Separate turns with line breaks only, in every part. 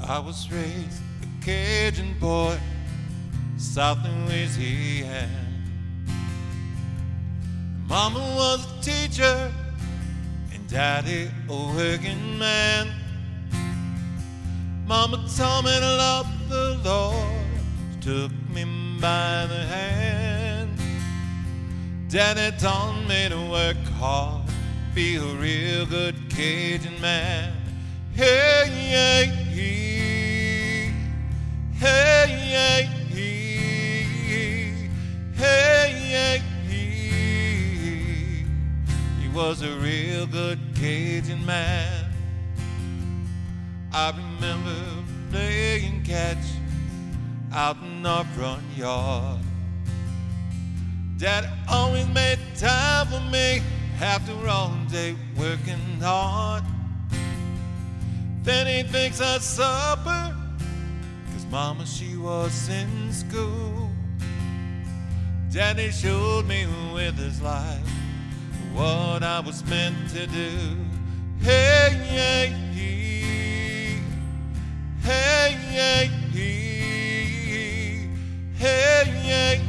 I was raised a Cajun boy, South Louisiana. Mama was a teacher and Daddy a working man. Mama told me to love the Lord, she took me by the hand. Daddy told me to work hard, be a real good Cajun man. Hey, hey, hey, hey, hey, hey, hey, he was a real good Cajun man. I remember playing catch out in our front yard. Dad always made time for me after all day working hard. Then he'd fix us supper, 'cause Mama, she was in school. Daddy showed me with his life what I was meant to do. Hey, hey, hey, hey, hey, hey, hey,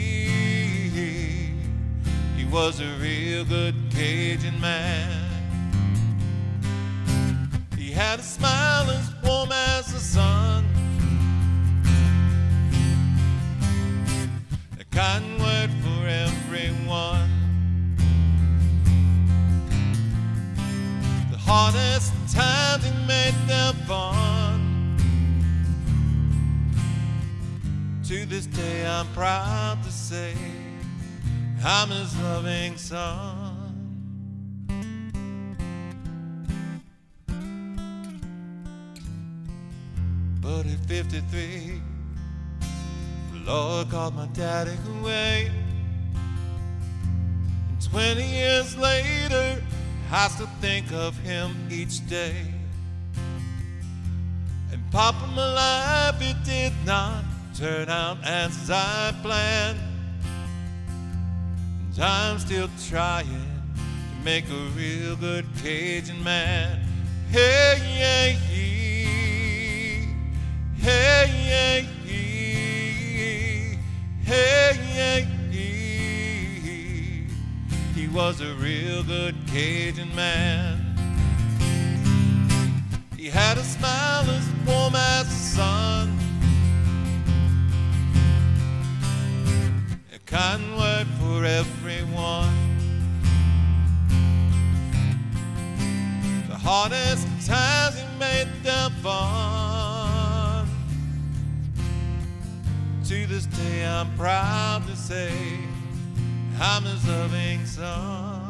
he was a real good Cajun man. He had a smile as warm as the sun, a kind word for everyone. The hardest times he made them fun. To this day I'm proud to say I'm his loving son. But at 53, the Lord called my daddy away. And 20 years later, I still think of him each day. And Papa, my life, it did not turn out as I planned. And I'm still trying to make a real good Cajun man. Hey, hey, hey. Hey, hey, hey, hey, hey, he was a real good Cajun man. He had a smile as warm as the sun, a kind word for everyone. The hardest times he made them fun. To this day I'm proud to say I'm his loving son.